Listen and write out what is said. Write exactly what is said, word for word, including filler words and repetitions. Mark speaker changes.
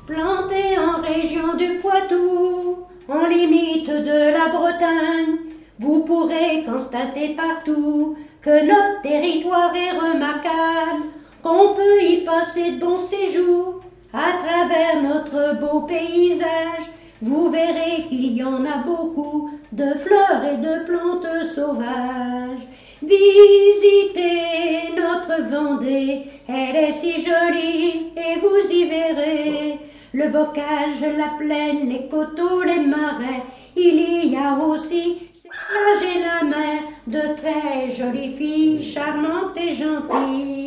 Speaker 1: Planté en région du Poitou, en limite de la Bretagne, vous pourrez constater partout que notre territoire est remarquable, qu'on peut y passer de bons séjours à travers notre beau paysage. Vous verrez qu'il y en a beaucoup de fleurs et de plantes sauvages. Visitez notre Vendée, elle est si jolie et vous y verrez le bocage, la plaine, les coteaux, les marais. Il y a aussi ces plages et la mer, de très jolies filles charmantes et gentilles.